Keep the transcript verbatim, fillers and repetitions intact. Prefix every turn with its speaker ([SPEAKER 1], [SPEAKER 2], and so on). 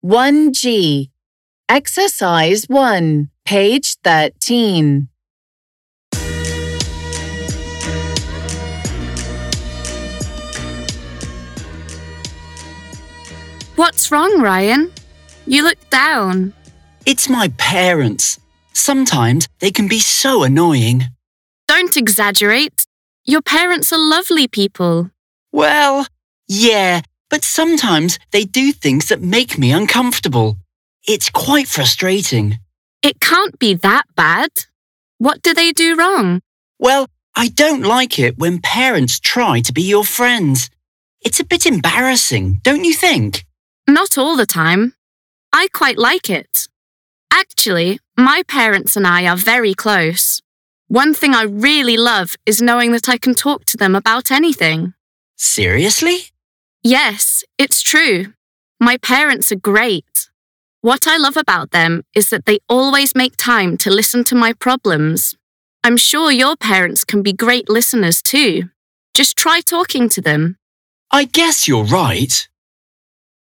[SPEAKER 1] one G. Exercise one, page thirteen.
[SPEAKER 2] What's wrong, Ryan? You look down.
[SPEAKER 3] It's my parents. Sometimes they can be so annoying.
[SPEAKER 2] Don't exaggerate. Your parents are lovely people.
[SPEAKER 3] Well, yeah, but sometimes they do things that make me uncomfortable. It's quite frustrating.
[SPEAKER 2] It can't be that bad. What do they do wrong?
[SPEAKER 3] Well, I don't like it when parents try to be your friends. It's a bit embarrassing, don't you think?
[SPEAKER 2] Not all the time. I quite like it. Actually, my parents and I are very close. One thing I really love is knowing that I can talk to them about anything.
[SPEAKER 3] Seriously?
[SPEAKER 2] Yes, it's true. My parents are great. What I love about them is that they always make time to listen to my problems. I'm sure your parents can be great listeners too. Just try talking to them.
[SPEAKER 3] I guess you're right.